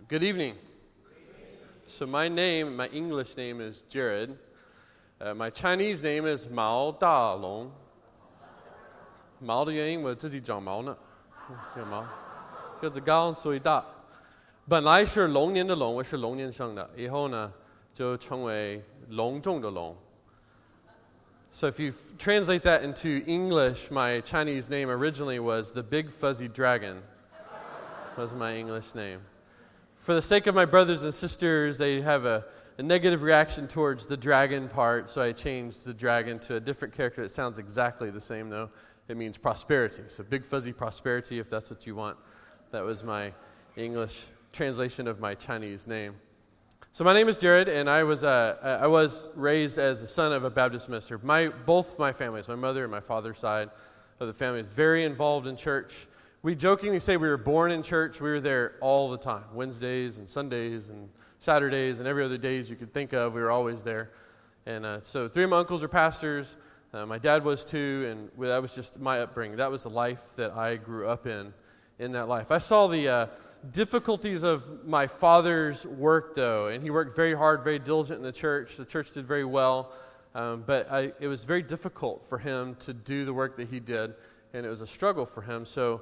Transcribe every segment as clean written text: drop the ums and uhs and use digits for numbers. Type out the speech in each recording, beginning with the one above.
Good evening. So my English name is Jared. My Chinese name is Mao Dalong. 毛的原因我自己长毛呢，有毛，个子高所以大。本来是龙年的龙，我是龙年生的，以后呢就成为隆重的龙。So if you translate that into English, my Chinese name originally was the Big Fuzzy Dragon. Was my English name. For the sake of my brothers and sisters, they have a negative reaction towards the dragon part, so I changed the dragon to a different character. It sounds exactly the same, though. It means prosperity. So Big Fuzzy Prosperity, if that's what you want. That was my English translation of my Chinese name. So my name is Jared, and I was raised as the son of a Baptist minister. Both my families, my mother and my father's side of the family, is very involved in church. We jokingly say we were born in church. We were there all the time, Wednesdays and Sundays and Saturdays and every other days you could think of. We were always there. And so three of my uncles are pastors. My dad was too, and that was just my upbringing. That was the life that I grew up in that life. I saw the difficulties of my father's work, though, and he worked very hard, very diligent in the church. The church did very well, but it was very difficult for him to do the work that he did, and it was a struggle for him. So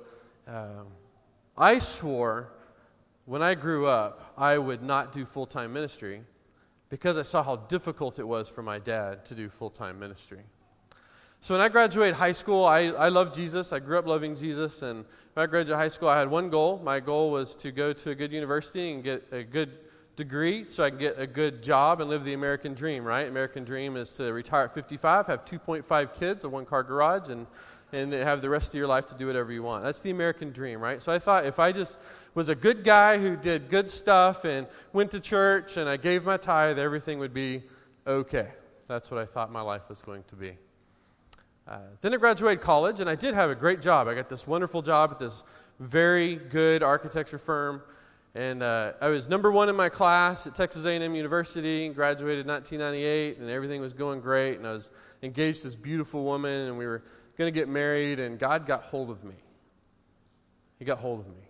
I swore when I grew up I would not do full-time ministry because I saw how difficult it was for my dad to do full-time ministry. So when I graduated high school, I loved Jesus. I grew up loving Jesus, and when I graduated high school, I had one goal. My goal was to go to a good university and get a good degree so I can get a good job and live the American dream, right? American dream is to retire at 55, have 2.5 kids, a one-car garage, and have the rest of your life to do whatever you want. That's the American dream, right? So I thought if I just was a good guy who did good stuff and went to church and I gave my tithe, everything would be okay. That's what I thought my life was going to be. Then I graduated college, and I did have a great job. I got this wonderful job at this very good architecture firm, and I was number one in my class at Texas A&M University, and graduated in 1998, and everything was going great, and I was engaged to this beautiful woman, and we were going to get married, and God got hold of me. He got hold of me.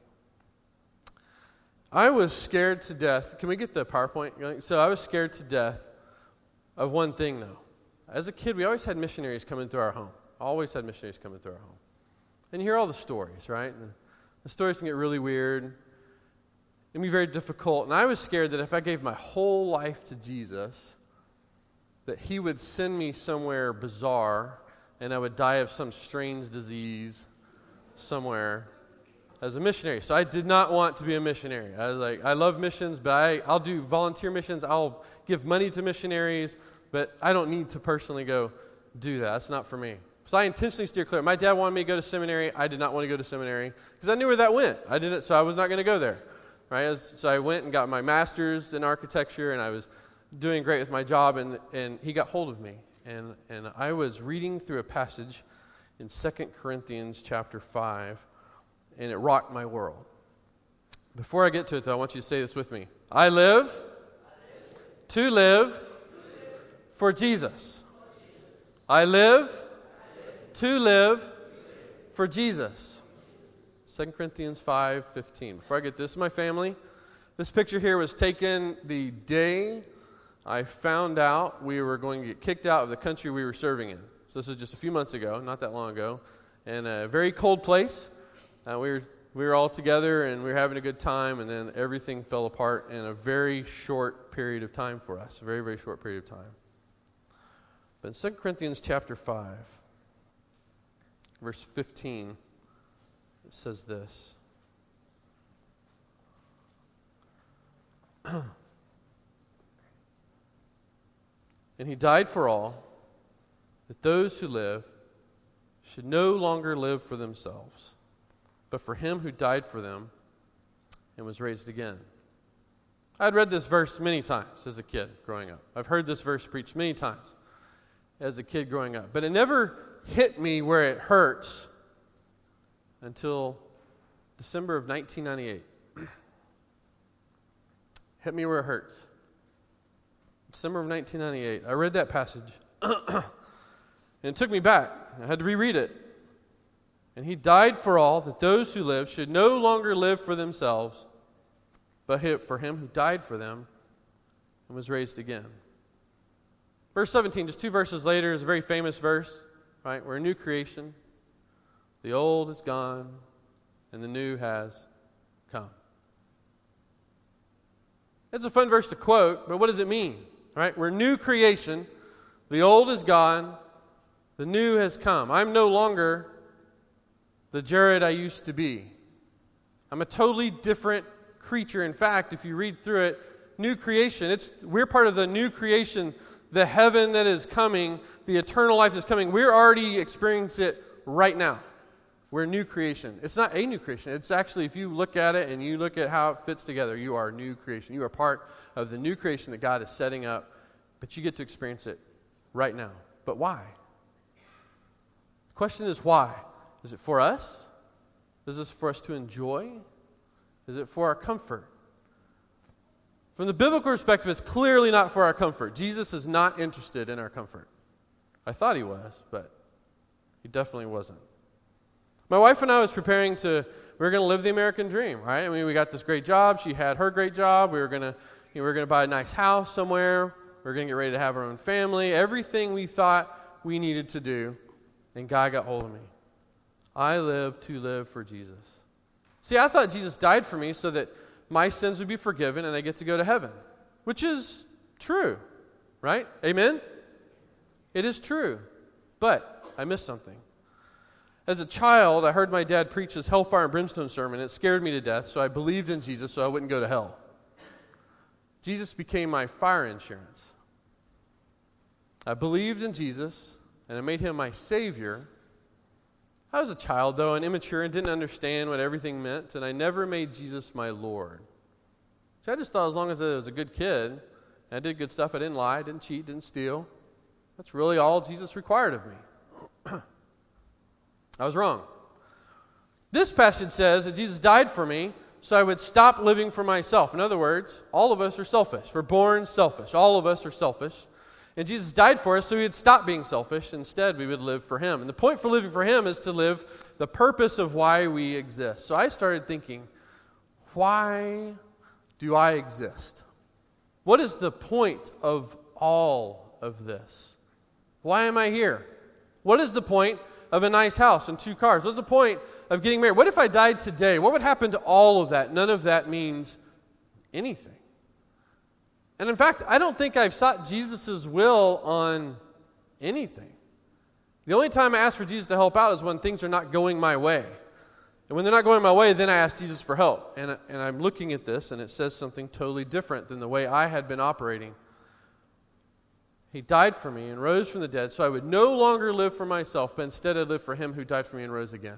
I was scared to death. Can we get the PowerPoint? So I was scared to death of one thing, though. As a kid, we always had missionaries coming through our home. Always had missionaries coming through our home. And you hear all the stories, right? And the stories can get really weird. It can be very difficult. And I was scared that if I gave my whole life to Jesus, that he would send me somewhere bizarre and I would die of some strange disease somewhere as a missionary. So I did not want to be a missionary. I was like, I love missions, but I'll do volunteer missions. I'll give money to missionaries. But I don't need to personally go do that. That's not for me. So I intentionally steer clear. My dad wanted me to go to seminary. I did not want to go to seminary because I knew where that went. I didn't, so I was not going to go there. Right? So I went and got my master's in architecture, and I was doing great with my job, and he got hold of me. And I was reading through a passage in 2 Corinthians chapter 5, and it rocked my world. Before I get to it, though, I want you to say this with me. I live to live for Jesus. I live to live for Jesus. 2 Corinthians 5:15. Before I get this, my family, this picture here was taken the day I found out we were going to get kicked out of the country we were serving in. So this was just a few months ago, not that long ago, in a very cold place. We were all together and we were having a good time, and then everything fell apart in a very short period of time for us, a very, very short period of time. But in 2 Corinthians chapter 5, verse 15, it says this. And he died for all, that those who live should no longer live for themselves, but for him who died for them and was raised again. I'd read this verse many times as a kid growing up. I've heard this verse preached many times as a kid growing up. But it never hit me where it hurts until December of 1998. Hit me where it hurts. December of 1998. I read that passage. And it took me back. I had to reread it. And he died for all, that those who live should no longer live for themselves, but for him who died for them and was raised again. Verse 17, just 2 verses later, is a very famous verse, right? We're a new creation. The old is gone, and the new has come. It's a fun verse to quote, but what does it mean? Right? We're a new creation. The old is gone. The new has come. I'm no longer the Jared I used to be. I'm a totally different creature. In fact, if you read through it, new creation, we're part of the new creation, the heaven that is coming, the eternal life that's coming. We're already experiencing it right now. We're a new creation. It's not a new creation. It's actually, if you look at it and you look at how it fits together, you are a new creation. You are part of the new creation that God is setting up, but you get to experience it right now. But why? The question is why? Is it for us? Is this for us to enjoy? Is it for our comfort? From the biblical perspective, it's clearly not for our comfort. Jesus is not interested in our comfort. I thought he was, but he definitely wasn't. My wife and I was preparing we were going to live the American dream, right? I mean, we got this great job. She had her great job. We were going to buy a nice house somewhere. We were going to get ready to have our own family. Everything we thought we needed to do. And God got hold of me. I live to live for Jesus. See, I thought Jesus died for me so that my sins would be forgiven and I get to go to heaven, which is true, right? Amen? It is true. But I missed something. As a child, I heard my dad preach his hellfire and brimstone sermon. It scared me to death, so I believed in Jesus so I wouldn't go to hell. Jesus became my fire insurance. I believed in Jesus, and I made him my Savior. I was a child, though, and immature and didn't understand what everything meant, and I never made Jesus my Lord. So I just thought as long as I was a good kid, and I did good stuff, I didn't lie, didn't cheat, didn't steal, that's really all Jesus required of me. I was wrong. This passage says that Jesus died for me so I would stop living for myself. In other words, all of us are selfish. We're born selfish. All of us are selfish. And Jesus died for us so we would stop being selfish. Instead, we would live for him. And the point for living for him is to live the purpose of why we exist. So I started thinking, why do I exist? What is the point of all of this? Why am I here? What is the point of a nice house and 2 cars? What's the point of getting married? What if I died today? What would happen to all of that? None of that means anything. And in fact, I don't think I've sought Jesus' will on anything. The only time I ask for Jesus to help out is when things are not going my way. And when they're not going my way, then I ask Jesus for help. And I'm looking at this, and it says something totally different than the way I had been operating. He died for me and rose from the dead so I would no longer live for myself, but instead I'd live for him who died for me and rose again.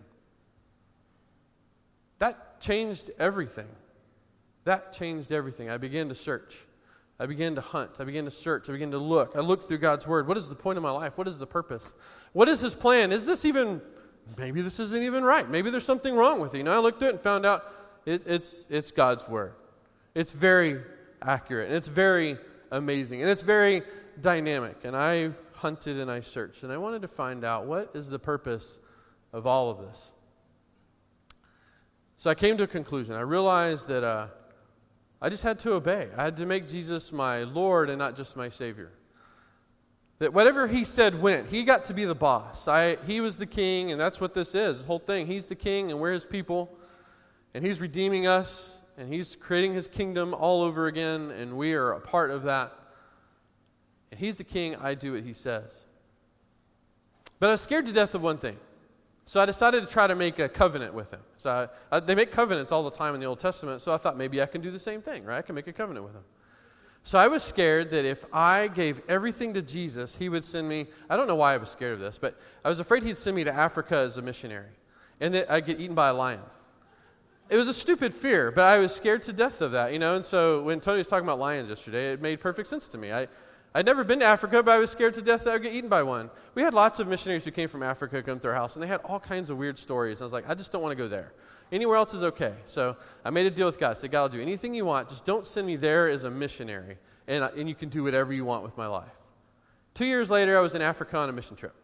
That changed everything. That changed everything. I began to search. I began to hunt. I began to search. I began to look. I looked through God's word. What is the point of my life? What is the purpose? What is his plan? Is this even, maybe this isn't even right. Maybe there's something wrong with it. You know, I looked at it and found out it's God's word. It's very accurate. And it's very amazing. And it's very dynamic. And I hunted and I searched. And I wanted to find out what is the purpose of all of this. So I came to a conclusion. I realized that I just had to obey. I had to make Jesus my Lord and not just my Savior. That whatever he said went. He got to be the boss. He was the king, and that's what this is, the whole thing. He's the king, and we're his people. And he's redeeming us, and he's creating his kingdom all over again, and we are a part of that. And he's the king. I do what he says. But I was scared to death of one thing. So I decided to try to make a covenant with him. So they make covenants all the time in the Old Testament, so I thought maybe I can do the same thing, right? I can make a covenant with him. So I was scared that if I gave everything to Jesus, he would send me, I don't know why I was scared of this, but I was afraid he'd send me to Africa as a missionary, and that I'd get eaten by a lion. It was a stupid fear, but I was scared to death of that, you know, and so when Tony was talking about lions yesterday, it made perfect sense to me. I'd never been to Africa, but I was scared to death that I would get eaten by one. We had lots of missionaries who came from Africa come to our house, and they had all kinds of weird stories. And I was like, I just don't want to go there. Anywhere else is okay. So I made a deal with God. I said, God, I'll do anything you want. Just don't send me there as a missionary, and you can do whatever you want with my life. 2 years later, I was in Africa on a mission trip.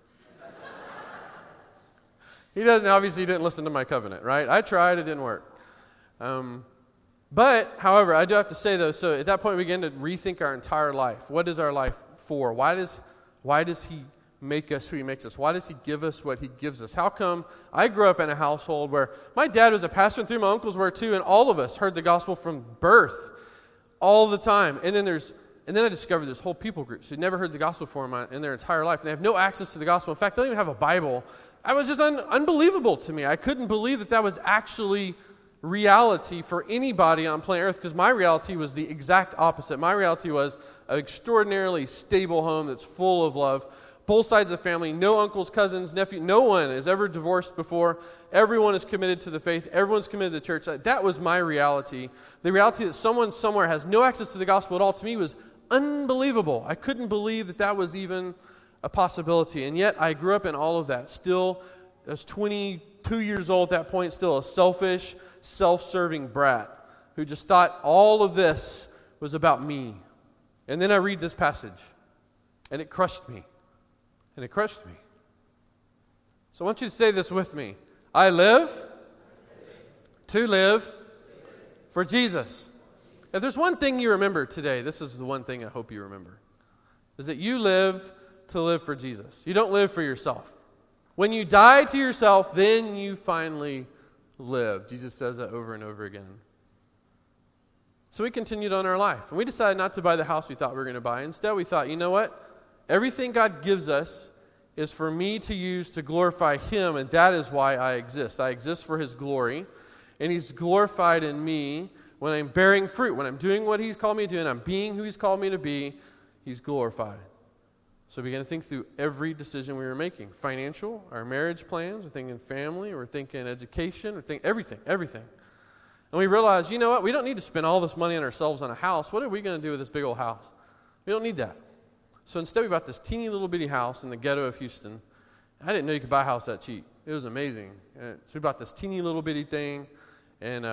He obviously didn't listen to my covenant, right? I tried. It didn't work. But, however, I do have to say, though, so at that point we began to rethink our entire life. What is our life for? Why does he make us who he makes us? Why does he give us what he gives us? How come I grew up in a household where my dad was a pastor and my uncles were too, and all of us heard the gospel from birth all the time. And then I discovered this whole people group who never heard the gospel before in their entire life, and they have no access to the gospel. In fact, they don't even have a Bible. It was just unbelievable to me. I couldn't believe that was actually reality for anybody on planet Earth, because my reality was the exact opposite. My reality was an extraordinarily stable home that's full of love. Both sides of the family, no uncles, cousins, nephew, no one has ever divorced before. Everyone is committed to the faith. Everyone's committed to the church. That was my reality. The reality that someone somewhere has no access to the gospel at all, to me, was unbelievable. I couldn't believe that was even a possibility. And yet I grew up in all of that. Still, I was 22 years old at that point, still a selfish, self-serving brat who just thought all of this was about me. And then I read this passage, and it crushed me. And it crushed me. So I want you to say this with me. I live to live for Jesus. If there's one thing you remember today, this is the one thing I hope you remember, is that you live to live for Jesus. You don't live for yourself. When you die to yourself, then you finally live. Jesus says that over and over again. So we continued on our life, and we decided not to buy the house we thought we were going to buy. Instead, we thought, you know what? Everything God gives us is for me to use to glorify Him, and that is why I exist. I exist for His glory, and He's glorified in me when I'm bearing fruit, when I'm doing what He's called me to do, and I'm being who He's called me to be. He's glorified. So we began to think through every decision we were making. Financial, our marriage plans, we're thinking family, we're thinking education, we're thinking everything. And we realized, you know what? We don't need to spend all this money on ourselves on a house. What are we going to do with this big old house? We don't need that. So instead we bought this teeny little bitty house in the ghetto of Houston. I didn't know you could buy a house that cheap. It was amazing. So we bought this teeny little bitty thing, and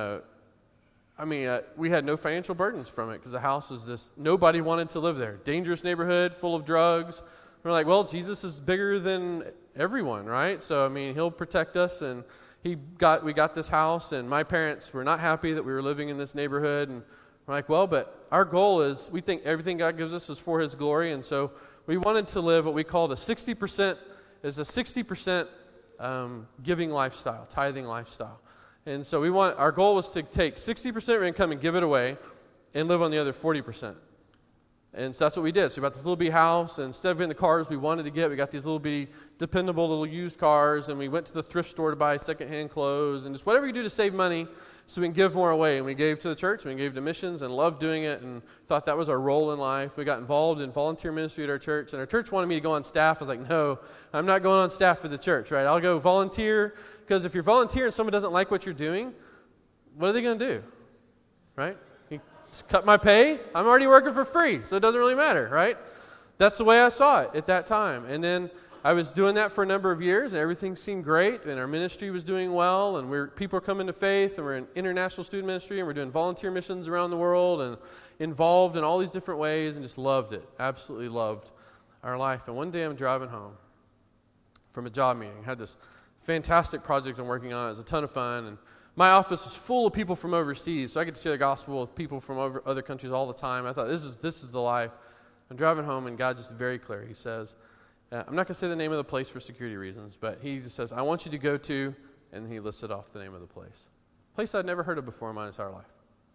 we had no financial burdens from it because the house was this, nobody wanted to live there. Dangerous neighborhood, full of drugs. We're like, well, Jesus is bigger than everyone, right? So, He'll protect us, and we got this house, and my parents were not happy that we were living in this neighborhood, and we're like, well, but our goal is, we think everything God gives us is for His glory, and so we wanted to live what we called a 60% giving lifestyle, tithing lifestyle. And so our goal was to take 60% of our income and give it away and live on the other 40%. And so that's what we did. So we bought this little bitty house, and instead of getting the cars we wanted to get, we got these little bitty, dependable little used cars, and we went to the thrift store to buy secondhand clothes, and just whatever you do to save money so we can give more away. And we gave to the church, and we gave to missions, and loved doing it, and thought that was our role in life. We got involved in volunteer ministry at our church, and our church wanted me to go on staff. I was like, no, I'm not going on staff for the church, right? I'll go volunteer, because if you're volunteering and someone doesn't like what you're doing, what are they going to do, right? Just cut my pay. I'm already working for free, so it doesn't really matter, right? That's the way I saw it at that time. And then I was doing that for a number of years, and everything seemed great, and our ministry was doing well, and people were coming to faith, and we're in international student ministry, and we're doing volunteer missions around the world, and involved in all these different ways, and just loved it. Absolutely loved our life. And one day I'm driving home from a job meeting. I had this fantastic project I'm working on. It was a ton of fun, and my office was full of people from overseas, so I get to share the gospel with people from other countries all the time. I thought, this is the life. I'm driving home, and God just very clear. He says, I'm not going to say the name of the place for security reasons, but He just says, I want you to go to, and He listed off the name of the place. A place I'd never heard of before in my entire life.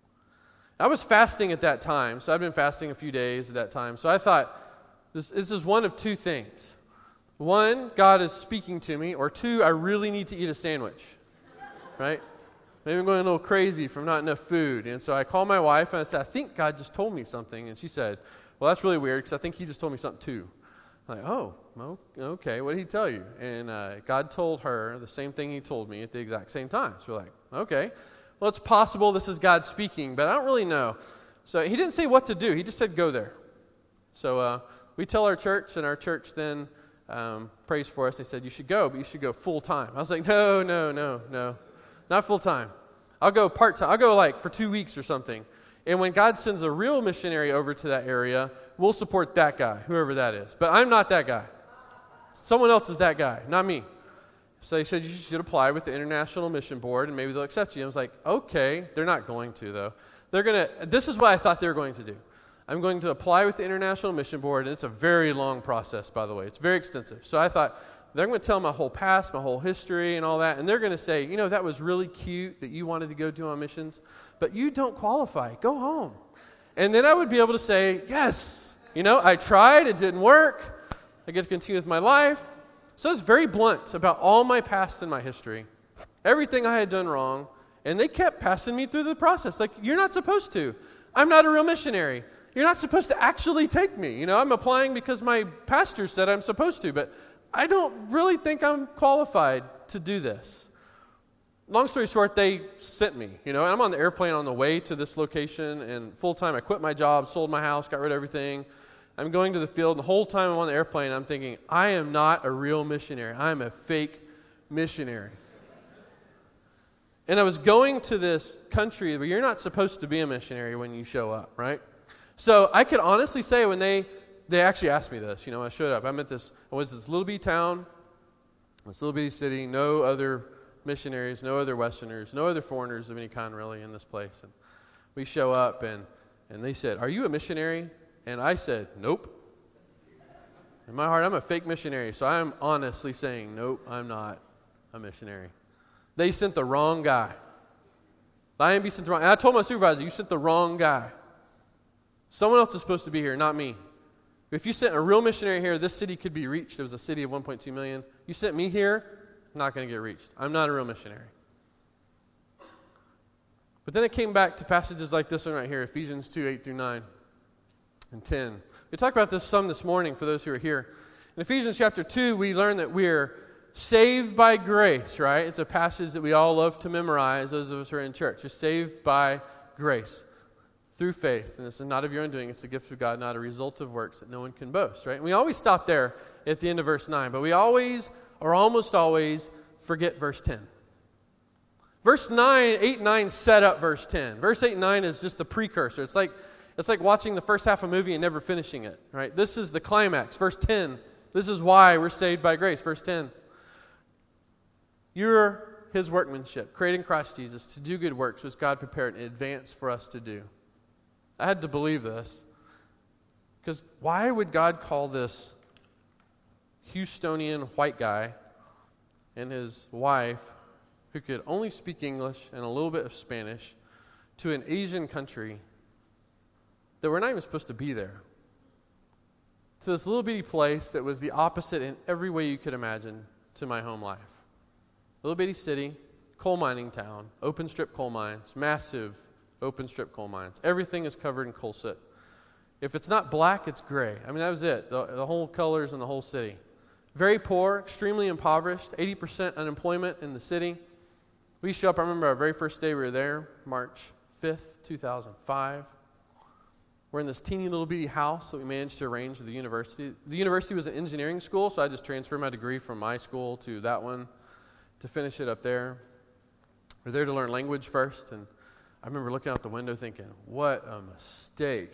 I was fasting at that time, so I'd been fasting a few days at that time. So I thought, this is one of two things. One, God is speaking to me, or two, I really need to eat a sandwich, right? Maybe I'm going a little crazy from not enough food. And so I called my wife, and I said, I think God just told me something. And she said, well, that's really weird, because I think He just told me something too. I'm like, oh, okay, what did He tell you? And God told her the same thing He told me at the exact same time. So we're like, okay, well, it's possible this is God speaking, but I don't really know. So He didn't say what to do. He just said, go there. So we tell our church, and our church then prays for us. They said, you should go, but you should go full time. I was like, no. Not full time. I'll go part time. I'll go for 2 weeks or something. And when God sends a real missionary over to that area, we'll support that guy, whoever that is. But I'm not that guy. Someone else is that guy, not me. So they said you should apply with the International Mission Board, and maybe they'll accept you. I was like, okay. They're not going to, though. This is what I thought they were going to do. I'm going to apply with the International Mission Board, and it's a very long process, by the way. It's very extensive. So I thought, they're going to tell my whole past, my whole history, and all that, and they're going to say, that was really cute that you wanted to go do on missions, but you don't qualify. Go home. And then I would be able to say, yes, I tried, it didn't work. I get to continue with my life. So I was very blunt about all my past and my history, everything I had done wrong, and they kept passing me through the process. Like, you're not supposed to. I'm not a real missionary. You're not supposed to actually take me. I'm applying because my pastor said I'm supposed to, but I don't really think I'm qualified to do this. Long story short, they sent me. I'm on the airplane on the way to this location, and full time I quit my job, sold my house, got rid of everything. I'm going to the field, and the whole time I'm on the airplane, I'm thinking, I am not a real missionary. I am a fake missionary. And I was going to this country where you're not supposed to be a missionary when you show up, right? So I could honestly say when they actually asked me this, I showed up. I was this little bitty town, this little bitty city, no other missionaries, no other Westerners, no other foreigners of any kind really in this place. And we show up, and they said, are you a missionary? And I said, nope. In my heart, I'm a fake missionary, so I'm honestly saying, nope, I'm not a missionary. They sent the wrong guy. The IMB sent the wrong. And I told my supervisor, you sent the wrong guy. Someone else is supposed to be here, not me. If you sent a real missionary here, this city could be reached. It was a city of 1.2 million. You sent me here, not going to get reached. I'm not a real missionary. But then it came back to passages like this one right here, Ephesians 2, 8 through 9 and 10. We talked about this some this morning for those who are here. In Ephesians chapter 2, we learn that we're saved by grace, right? It's a passage that we all love to memorize, those of us who are in church. You're saved by grace through faith. And this is not of your own doing. It's the gift of God, not a result of works that no one can boast, right? And we always stop there at the end of verse 9, but we always, or almost always, forget verse 10. Verse 9, 8 and 9 set up verse 10. Verse 8 and 9 is just the precursor. It's like watching the first half of a movie and never finishing it, right? This is the climax. Verse 10, this is why we're saved by grace. Verse 10, you're his workmanship, created in Christ Jesus to do good works, which God prepared in advance for us to do. I had to believe this, because why would God call this Houstonian white guy and his wife, who could only speak English and a little bit of Spanish, to an Asian country that we're not even supposed to be there, to this little bitty place that was the opposite in every way you could imagine to my home life? Little bitty city, coal mining town, open strip coal mines, massive open strip coal mines. Everything is covered in coal soot. If it's not black, it's gray. I mean, that was it. The whole colors in the whole city. Very poor, extremely impoverished, 80% unemployment in the city. We show up, I remember our very first day we were there, March 5th, 2005. We're in this teeny little bitty house that we managed to arrange with the university. The university was an engineering school, so I just transferred my degree from my school to that one to finish it up there. We're there to learn language first, and I remember looking out the window thinking, what a mistake,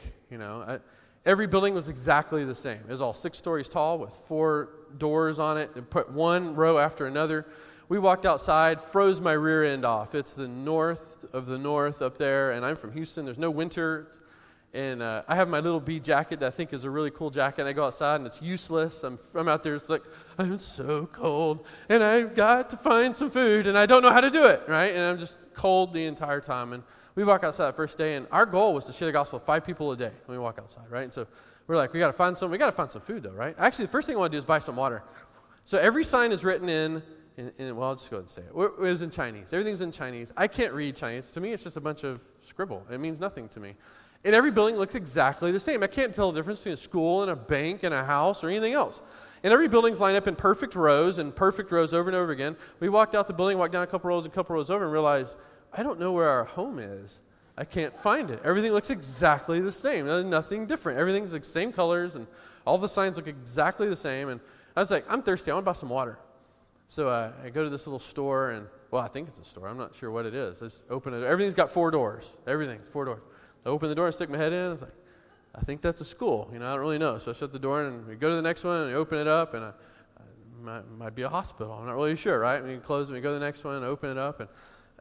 Every building was exactly the same. It was all 6 stories tall with 4 doors on it and put one row after another. We walked outside, froze my rear end off. It's the north of the north up there, and I'm from Houston. There's no winter, and I have my little bee jacket that I think is a really cool jacket, and I go outside, and it's useless. I'm out there, it's like, I'm so cold, and I've got to find some food, and I don't know how to do it, right? And I'm just cold the entire time, and we walk outside that first day, and our goal was to share the gospel with 5 people a day when we walk outside, right? And so we're like, we got to find some food, though, right? Actually, the first thing I want to do is buy some water. So every sign is written in well, I'll just go ahead and say it. It was in Chinese. Everything's in Chinese. I can't read Chinese. To me, it's just a bunch of scribble. It means nothing to me. And every building looks exactly the same. I can't tell the difference between a school and a bank and a house or anything else. And every building's lined up in perfect rows over and over again. We walked out the building, walked down a couple rows over, and realized, I don't know where our home is. I can't find it. Everything looks exactly the same. There's nothing different. Everything's the same colors, and all the signs look exactly the same. And I was like, I'm thirsty. I want to buy some water. So I go to this little store, and, well, I think it's a store. I'm not sure what it is. Let's open it. Everything's got 4 doors. Everything, 4 doors. I open the door and stick my head in. I was like, I think that's a school. I don't really know. So I shut the door, and we go to the next one, and we open it up, and might be a hospital. I'm not really sure, right? We close it, we go to the next one, and open it up, and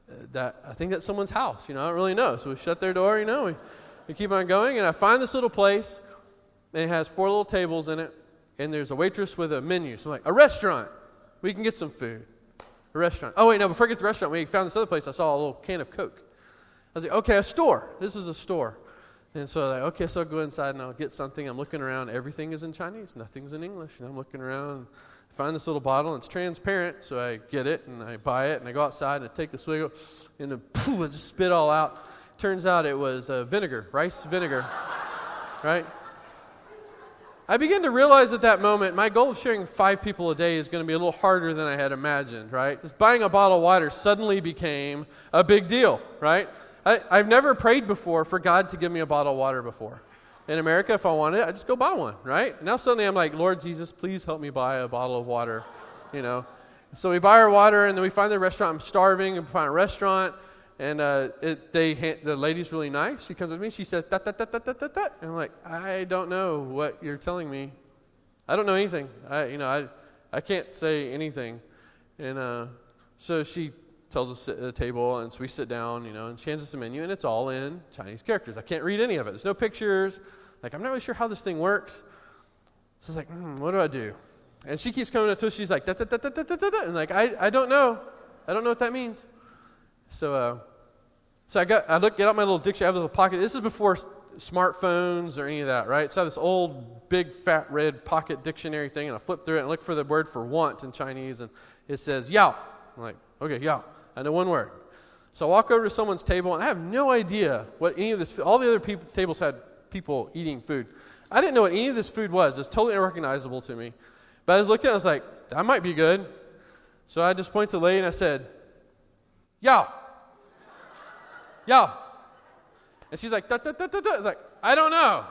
I think that's someone's house. I don't really know. So we shut their door, we keep on going, and I find this little place, and it has 4 little tables in it, and there's a waitress with a menu. So I'm like, a restaurant. We can get some food. A restaurant. Oh, wait, no, before I get to the restaurant, when we found this other place, I saw a little can of Coke. I was like, okay, a store. This is a store. And so I'm like, okay, so I'll go inside and I'll get something. I'm looking around. Everything is in Chinese. Nothing's in English. And I'm looking around and I find this little bottle, and it's transparent. So I get it, and I buy it, and I go outside, and I take the swig, and then poof, I just spit all out. Turns out it was vinegar, rice vinegar, right? I began to realize at that moment, my goal of sharing 5 people a day is going to be a little harder than I had imagined, right? Just buying a bottle of water suddenly became a big deal, right? I've never prayed before for God to give me a bottle of water before. In America, if I wanted it, I just go buy one, right? Now suddenly I'm like, Lord Jesus, please help me buy a bottle of water, So we buy our water, and then we find the restaurant. I'm starving, and we find a restaurant, and the lady's really nice. She comes with me. She says, "Da da da da da da da." And I'm like, I don't know what you're telling me. I don't know anything. I can't say anything. And so she tells us to sit at the table, and so we sit down, and she hands us a menu, and it's all in Chinese characters. I can't read any of it. There's no pictures. Like, I'm not really sure how this thing works. So I was like, what do I do? And she keeps coming up to us. She's like, da da da da da da da. And like, I don't know. I don't know what that means. So I get out my little dictionary. I have a little pocket. This is before smartphones or any of that, right? So I have this old, big, fat, red pocket dictionary thing, and I flip through it and look for the word for want in Chinese, and it says yao. I'm like, okay, yao. I know one word. So I walk over to someone's table, and I have no idea what any of this. All the other tables had people eating food. I didn't know what any of this food was. It was totally unrecognizable to me. But I looked at it, I was like, that might be good. So I just pointed to the lady, and I said, yao. Yao. And she's like, da, da, da, da, da. I was like, I don't know.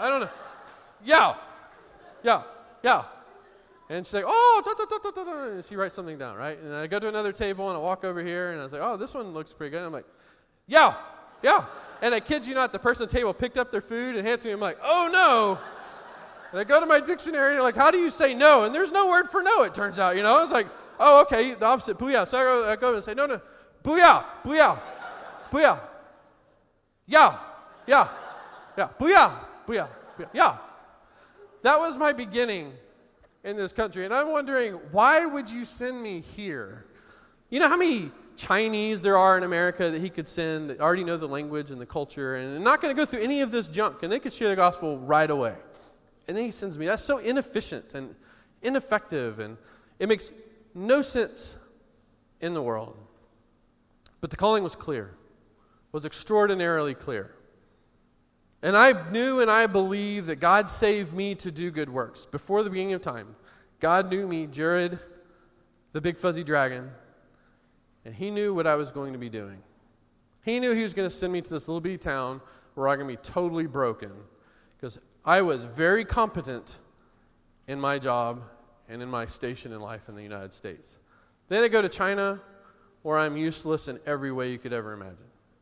Yao. Yao. Yao. And she's like, oh, da, da, da, da, da. And she writes something down, right? And I go to another table, and I walk over here, and I was like, oh, this one looks pretty good. And I'm like, yao. Yao. And I kid you not, the person at the table picked up their food and handed it to me. I'm like, oh, no. And I go to my dictionary, and I'm like, how do you say no? And there's no word for no, it turns out, I was like, oh, okay, the opposite, booyah. So I go and say, no, booyah, booyah, booyah, yao, yeah, booyah, booyah, booyah, yeah. That was my beginning in this country. And I'm wondering, why would you send me here? You know how many Chinese there are in America that he could send that already know the language and the culture and not going to go through any of this junk, and they could share the gospel right away. And then he sends me. That's so inefficient and ineffective, and it makes no sense in the world. But the calling was clear, was extraordinarily clear. And I knew and I believe that God saved me to do good works. Before the beginning of time, God knew me, Jared, the big fuzzy dragon, and he knew what I was going to be doing. He knew he was going to send me to this little bitty town where I'm going to be totally broken, because I was very competent in my job and in my station in life in the United States. Then I go to China, where I'm useless in every way you could ever imagine.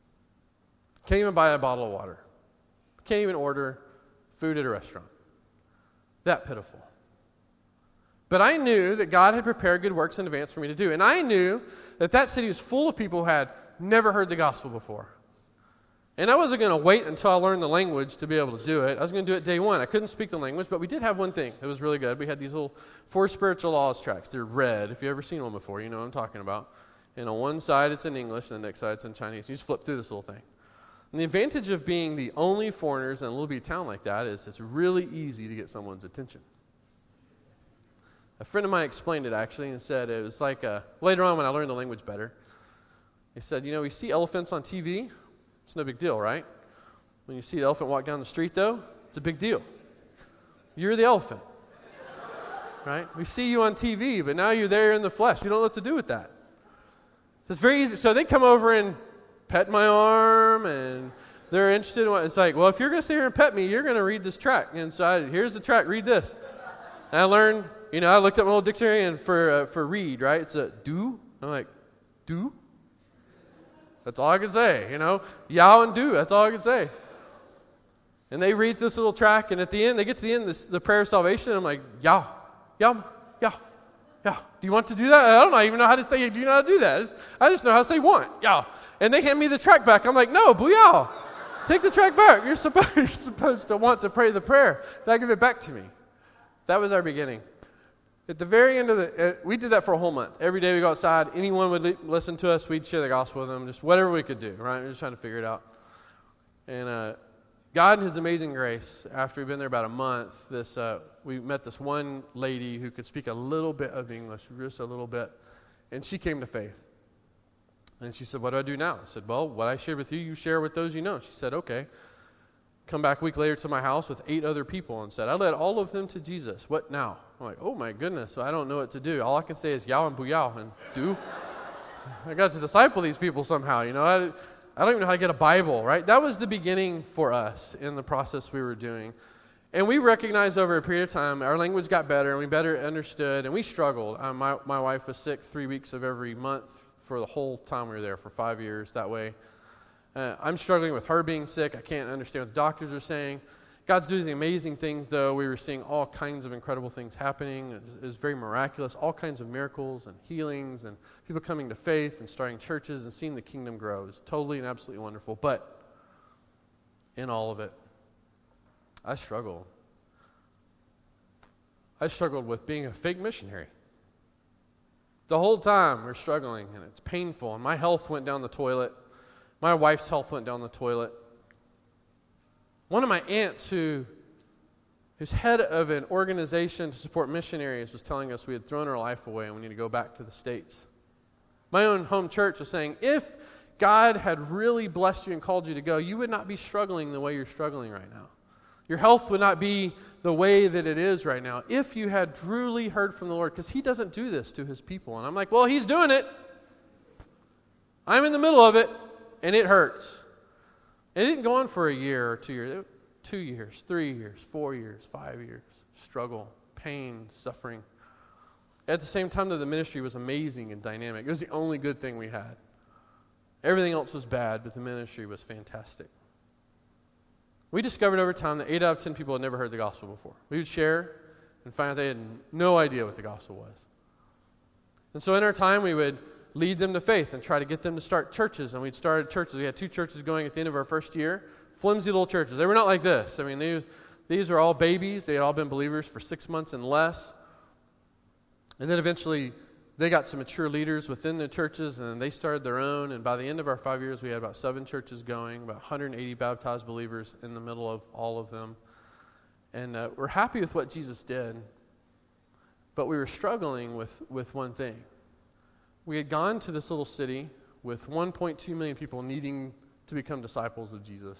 Can't even buy a bottle of water. Can't even order food at a restaurant. That pitiful. But I knew that God had prepared good works in advance for me to do. And I knew that that city was full of people who had never heard the gospel before. And I wasn't going to wait until I learned the language to be able to do it. I was going to do it day one. I couldn't speak the language, but we did have one thing that was really good. We had these little 4 spiritual laws tracts. They're red. If you've ever seen one before, you know what I'm talking about. And on one side it's in English, and the next side it's in Chinese. You just flip through this little thing. And the advantage of being the only foreigners in a little bitty town like that is it's really easy to get someone's attention. A friend of mine explained it, actually, and said it was like, later on when I learned the language better, he said, we see elephants on TV. It's no big deal, right? When you see the elephant walk down the street, though, it's a big deal. You're the elephant, right? We see you on TV, but now you're there in the flesh. You don't know what to do with that. So it's very easy. So they come over and pet my arm, and they're interested in what it's like. Well, if you're going to sit here and pet me, you're going to read this tract. And so here's the tract. Read this. And I learned, I looked up my little dictionary, and for read, right? It's a do. I'm like, do? That's all I can say, Yao and do, that's all I can say. And they read this little tract, and at the end, they get to the end, the prayer of salvation, and I'm like, Yao, Yao, Yao, Yeah. Do you want to do that? I don't even know how to say, do you know how to do that? I just know how to say want. Yeah. And they hand me the track back. I'm like, no, booyah. Take the track back. You're supposed to want to pray the prayer. Now give it back to me. That was our beginning. At the very end of we did that for a whole month. Every day we go outside. Anyone would listen to us. We'd share the gospel with them. Just whatever we could do, right? We were just trying to figure it out. And God in His amazing grace, after we'd been there about a month, we met this one lady who could speak a little bit of English, just a little bit. And she came to faith. And she said, what do I do now? I said, well, what I shared with you, you share with those you know. She said, okay. Come back a week later to my house with 8 other people and said, I led all of them to Jesus. What now? I'm like, oh my goodness, so I don't know what to do. All I can say is yow and booyow and do. I got to disciple these people somehow, I don't even know how to get a Bible, right? That was the beginning for us in the process we were doing. And we recognized over a period of time, our language got better and we better understood, and we struggled. My wife was sick 3 weeks of every month for the whole time we were there for 5 years that way. I'm struggling with her being sick. I can't understand what the doctors are saying. God's doing amazing things, though. We were seeing all kinds of incredible things happening. It was very miraculous, all kinds of miracles and healings and people coming to faith and starting churches and seeing the kingdom grow. It was totally and absolutely wonderful. But in all of it, I struggled. I struggled with being a fake missionary. The whole time we're struggling, and it's painful, and my health went down the toilet. My wife's health went down the toilet. One of my aunts, who's head of an organization to support missionaries, was telling us we had thrown our life away and we need to go back to the States. My own home church was saying, if God had really blessed you and called you to go, you would not be struggling the way you're struggling right now. Your health would not be the way that it is right now if you had truly heard from the Lord, because He doesn't do this to His people. And I'm like, well, He's doing it. I'm in the middle of it. And it hurts. It didn't go on for a year or 2 years. 2 years, 3 years, 4 years, 5 years. Struggle, pain, suffering. At the same time that the ministry was amazing and dynamic. It was the only good thing we had. Everything else was bad, but the ministry was fantastic. We discovered over time that 8 out of 10 people had never heard the gospel before. We would share and find out they had no idea what the gospel was. And so in our time, we would lead them to faith and try to get them to start churches. And we'd started churches. We had 2 churches going at the end of our first year. Flimsy little churches. They were not like this. I mean, these were all babies. They had all been believers for 6 months and less. And then eventually they got some mature leaders within the churches, and then they started their own. And by the end of our 5 years, we had about 7 churches going, about 180 baptized believers in the middle of all of them. And we're happy with what Jesus did, but we were struggling with one thing. We had gone to this little city with 1.2 million people needing to become disciples of Jesus.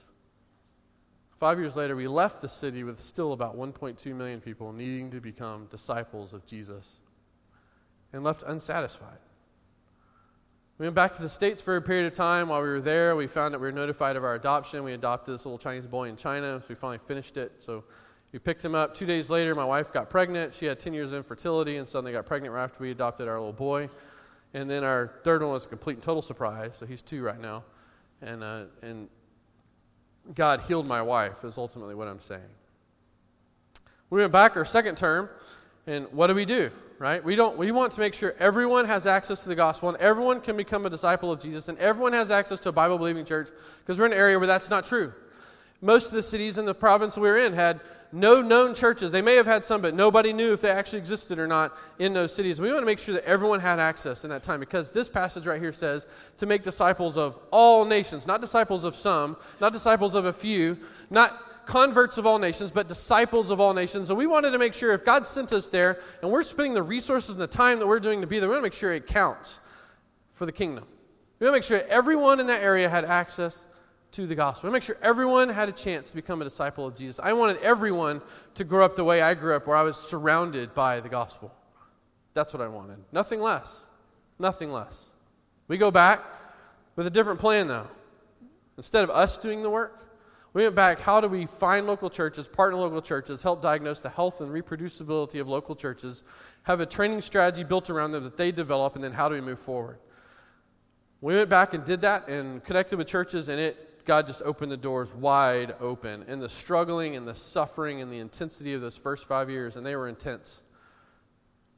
5 years later, we left the city with still about 1.2 million people needing to become disciples of Jesus and left unsatisfied. We went back to the States for a period of time. While we were there, we found that we were notified of our adoption. We adopted this little Chinese boy in China, so we finally finished it. So we picked him up. 2 days later, my wife got pregnant. She had 10 years of infertility and suddenly got pregnant right after we adopted our little boy. And then our third one was a complete and total surprise. So he's 2 right now. And God healed my wife is ultimately what I'm saying. We went back our second term, and what do? Right? We want to make sure everyone has access to the gospel and everyone can become a disciple of Jesus and everyone has access to a Bible-believing church, because we're in an area where that's not true. Most of the cities in the province we were in had no known churches. They may have had some, but nobody knew if they actually existed or not in those cities. We want to make sure that everyone had access in that time, because this passage right here says to make disciples of all nations, not disciples of some, not disciples of a few, not converts of all nations, but disciples of all nations. So we wanted to make sure if God sent us there and we're spending the resources and the time that we're doing to be there, we want to make sure it counts for the kingdom. We want to make sure everyone in that area had access to the gospel. We want to make sure everyone had a chance to become a disciple of Jesus. I wanted everyone to grow up the way I grew up, where I was surrounded by the gospel. That's what I wanted. Nothing less. Nothing less. We go back with a different plan, though. Instead of us doing the work, we went back, how do we find local churches, partner local churches, help diagnose the health and reproducibility of local churches, have a training strategy built around them that they develop, and then how do we move forward? We went back and did that and connected with churches, and God just opened the doors wide open. And the struggling and the suffering and the intensity of those first 5 years, and they were intense.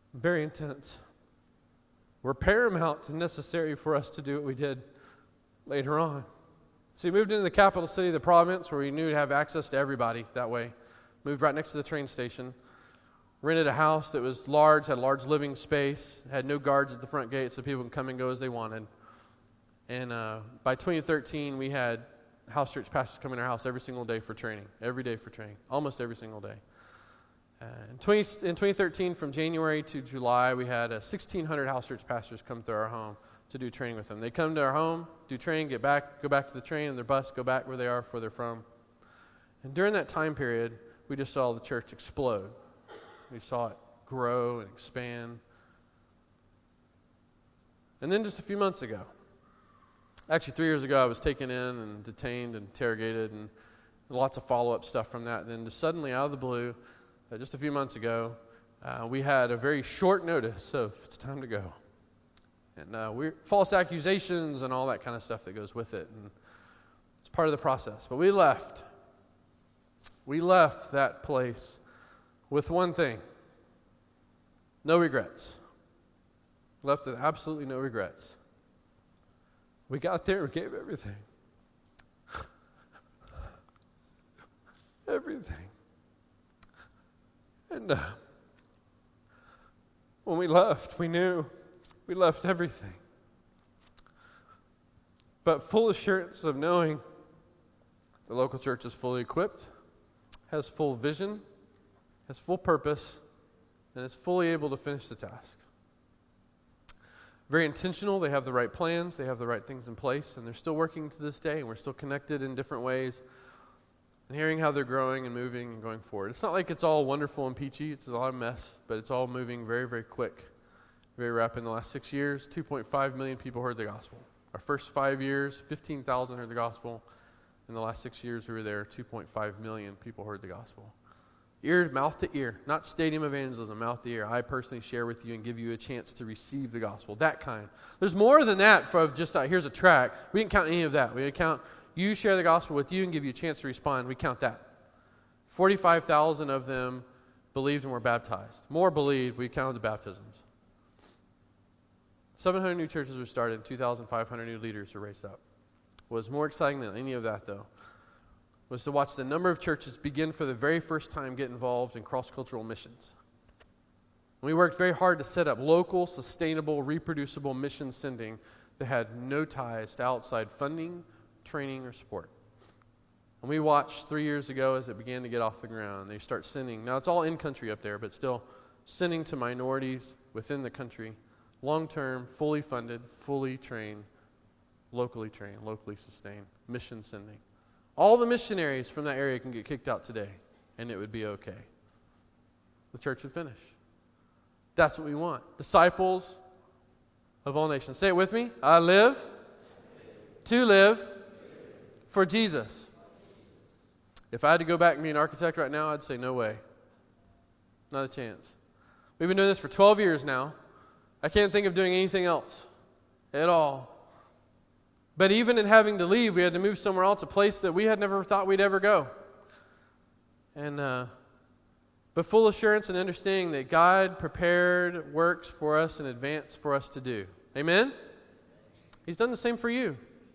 Very intense. Were paramount and necessary for us to do what we did later on. So we moved into the capital city of the province where we knew to have access to everybody that way. Moved right next to the train station. Rented a house that was large, had a large living space, had no guards at the front gate so people can come and go as they wanted. And by 2013, we had house church pastors come in our house every single day for training. Every day for training. Almost every single day. In 2013, from January to July, we had 1,600 house church pastors come through our home to do training with them. They come to our home, do training, go back to the train, and their bus, go back where they are, where they're from. And during that time period, we just saw the church explode. We saw it grow and expand. And then just a few months ago, actually 3 years ago, I was taken in and detained and interrogated and lots of follow-up stuff from that. And then just suddenly, out of the blue, just a few months ago, we had a very short notice of it's time to go. And false accusations and all that kind of stuff that goes with it. And it's part of the process. But we left. We left that place with one thing. No regrets. Left with absolutely no regrets. We got there and gave everything. Everything. And when we left, we knew we left everything. But full assurance of knowing the local church is fully equipped, has full vision, has full purpose, and is fully able to finish the task. Very intentional. They have the right plans. They have the right things in place, and they're still working to this day, and we're still connected in different ways. And hearing how they're growing and moving and going forward. It's not like it's all wonderful and peachy. It's a lot of mess, but it's all moving very, very quick, very rapid. In the last 6 years, 2.5 million people heard the gospel. Our first 5 years, 15,000 heard the gospel. In the last 6 years we were there, 2.5 million people heard the gospel. Mouth to ear, not stadium evangelism, mouth to ear. I personally share with you and give you a chance to receive the gospel, that kind. There's more than that for just here's a track. We didn't count any of that. We didn't count you share the gospel with you and give you a chance to respond. We count that. 45,000 of them believed and were baptized. More believed, we counted the baptisms. 700 new churches were started, 2,500 new leaders were raised up. What was more exciting than any of that, though, was to watch the number of churches begin for the very first time get involved in cross-cultural missions. We worked very hard to set up local, sustainable, reproducible mission sending that had no ties to outside funding, training, or support. And we watched 3 years ago as it began to get off the ground. They start sending. Now, it's all in-country up there, but still sending to minorities within the country, long-term, fully funded, fully trained, locally sustained, mission sending. All the missionaries from that area can get kicked out today, and it would be okay. The church would finish. That's what we want. Disciples of all nations. Say it with me. I live to live for Jesus. If I had to go back and be an architect right now, I'd say no way. Not a chance. We've been doing this for 12 years now. I can't think of doing anything else at all. But even in having to leave, we had to move somewhere else, a place that we had never thought we'd ever go. And but full assurance and understanding that God prepared works for us in advance for us to do. Amen? He's done the same for you.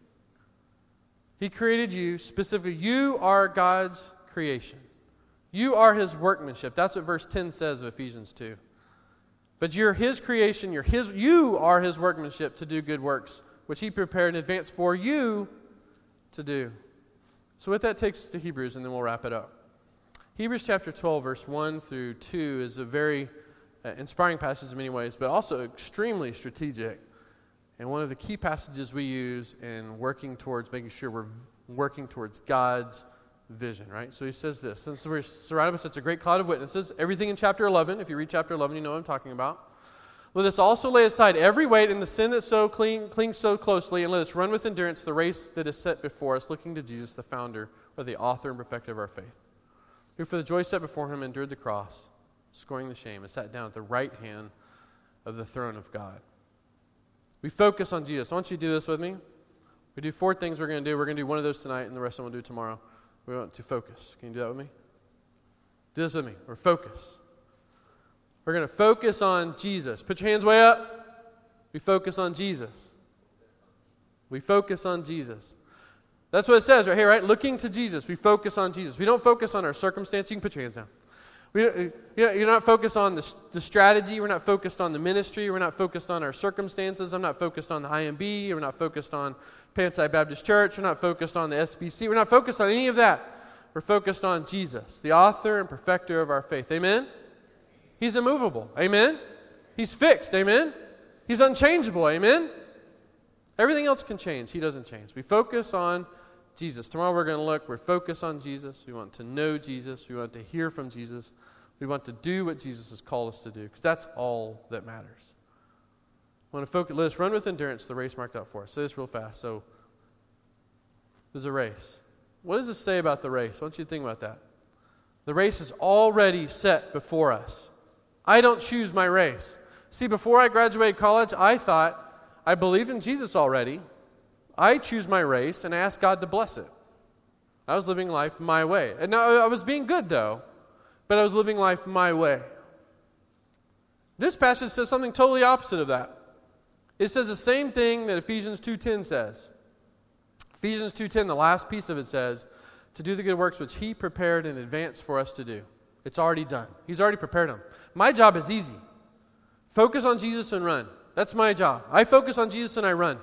He created you specifically. You are God's creation. You are His workmanship. That's what verse 10 says of Ephesians 2. But you're His creation. You are His workmanship to do good works, which He prepared in advance for you to do. So what that takes us to Hebrews, and then we'll wrap it up. Hebrews chapter 12, verse 1 through 2 is a very inspiring passage in many ways, but also extremely strategic. And one of the key passages we use in working towards making sure we're working towards God's vision, right? So he says this, since we're surrounded by such a great cloud of witnesses, everything in chapter 11, if you read chapter 11, you know what I'm talking about. Let us also lay aside every weight and the sin that clings so closely, and let us run with endurance the race that is set before us, looking to Jesus, the founder, or the author and perfecter of our faith, who for the joy set before Him endured the cross, scorning the shame, and sat down at the right hand of the throne of God. We focus on Jesus. I want you to do this with me. We do 4 things we're going to do. We're going to do one of those tonight, and the rest of them we'll do tomorrow. We want to focus. Can you do that with me? Do this with me. We're focused. We're going to focus on Jesus. Put your hands way up. We focus on Jesus. We focus on Jesus. That's what it says right here, right? Looking to Jesus. We focus on Jesus. We don't focus on our circumstance. You can put your hands down. You're not focused on the strategy. We're not focused on the ministry. We're not focused on our circumstances. I'm not focused on the IMB. We're not focused on Pantai Baptist Church. We're not focused on the SBC. We're not focused on any of that. We're focused on Jesus, the author and perfecter of our faith. Amen? He's immovable. Amen? He's fixed. Amen? He's unchangeable. Amen? Everything else can change. He doesn't change. We focus on Jesus. Tomorrow we're focused on Jesus. We want to know Jesus. We want to hear from Jesus. We want to do what Jesus has called us to do, because that's all that matters. I want to focus. Let us run with endurance the race marked out for us. Say this real fast. So, there's a race. What does this say about the race? I want you to think about that. The race is already set before us. I don't choose my race. See, before I graduated college, I thought I believed in Jesus already. I choose my race, and I ask God to bless it. I was living life my way. And now I was being good, though, but I was living life my way. This passage says something totally opposite of that. It says the same thing that Ephesians 2:10 says. Ephesians 2:10, the last piece of it says, to do the good works which He prepared in advance for us to do. It's already done. He's already prepared them. My job is easy. Focus on Jesus and run. That's my job. I focus on Jesus and I run.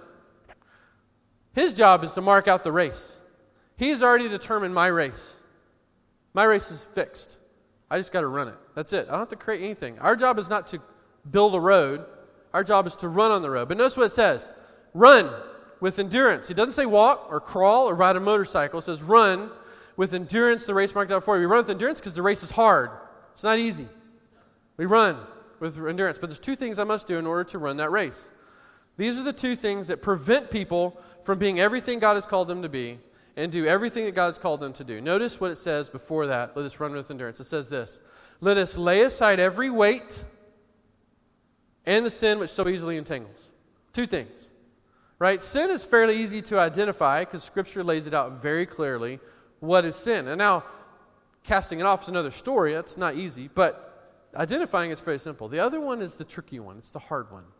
His job is to mark out the race. He's already determined my race. My race is fixed. I just got to run it. That's it. I don't have to create anything. Our job is not to build a road. Our job is to run on the road. But notice what it says. Run with endurance. It doesn't say walk or crawl or ride a motorcycle. It says run with endurance the race marked out for you. We run with endurance because the race is hard. It's not easy. We run with endurance. But there's two things I must do in order to run that race. These are the two things that prevent people from being everything God has called them to be and do everything that God has called them to do. Notice what it says before that. Let us run with endurance. It says this. Let us lay aside every weight and the sin which so easily entangles. Two things. Right? Sin is fairly easy to identify because Scripture lays it out very clearly. What is sin? And now, casting it off is another story. That's not easy. But identifying it's very simple. The other one is the tricky one. It's the hard one.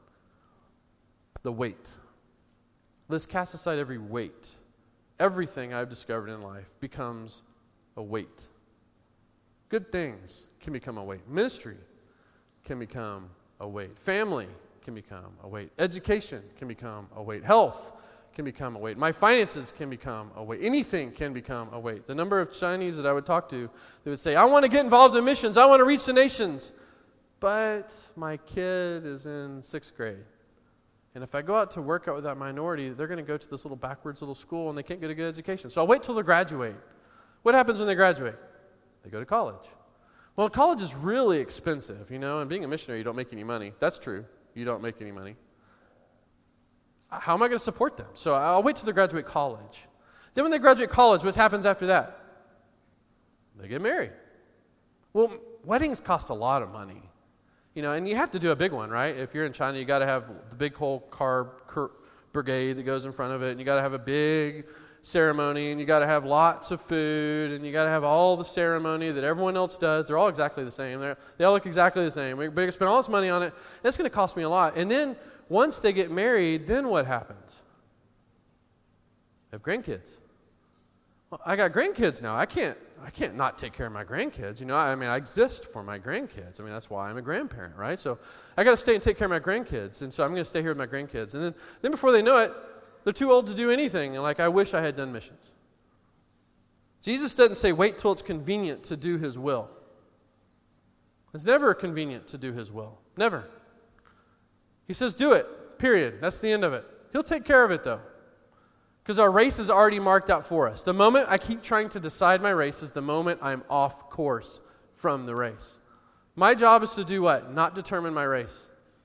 The weight. Let's cast aside every weight. Everything I've discovered in life becomes a weight. Good things can become a weight. Ministry can become a weight. Family can become a weight. Education can become a weight. Health can become a weight. My finances can become a weight. Anything can become a weight. The number of Chinese that I would talk to, they would say, I want to get involved in missions. I want to reach the nations. But my kid is in 6th grade. And if I go out to work out with that minority, they're going to go to this little backwards little school and they can't get a good education. So I'll wait till they graduate. What happens when they graduate? They go to college. Well, college is really expensive, and being a missionary, you don't make any money. That's true. You don't make any money. How am I going to support them? So I'll wait till they graduate college. Then when they graduate college, what happens after that? They get married. Well, weddings cost a lot of money. And you have to do a big one, right? If you're in China, you got to have the big whole car brigade that goes in front of it, and you got to have a big ceremony, and you got to have lots of food, and you got to have all the ceremony that everyone else does. They're all exactly the same. They all look exactly the same. We're going to spend all this money on it. It's going to cost me a lot. And then once they get married, then what happens? They have grandkids. Well, I got grandkids now. I can't not take care of my grandkids. I exist for my grandkids. That's why I'm a grandparent, right? So I got to stay and take care of my grandkids. And so I'm going to stay here with my grandkids. And then before they know it, they're too old to do anything. And I wish I had done missions. Jesus doesn't say wait till it's convenient to do His will. It's never convenient to do His will. Never. He says do it, period. That's the end of it. He'll take care of it, though. Because our race is already marked out for us. The moment I keep trying to decide my race is the moment I'm off course from the race. My job is to do what? Not determine my race.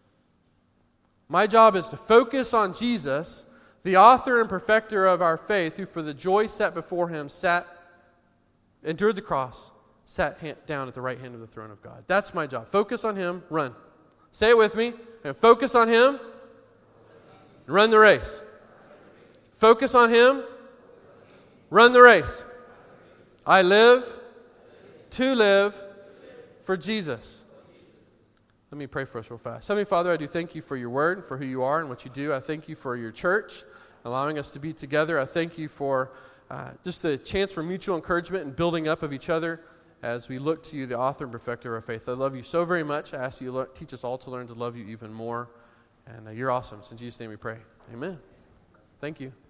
My job is to focus on Jesus, the author and perfecter of our faith, who for the joy set before Him endured the cross, sat down at the right hand of the throne of God. That's my job. Focus on Him, run. Say it with me. Focus on Him, run the race. Focus on Him. Run the race. I live to live for Jesus. Let me pray for us real fast. Heavenly Father, I do thank you for your word, for who you are and what you do. I thank you for your church, allowing us to be together. I thank you for just the chance for mutual encouragement and building up of each other as we look to you, the author and perfecter of our faith. I love you so very much. I ask you to teach us all to learn to love you even more. And you're awesome. It's in Jesus' name we pray. Amen. Thank you.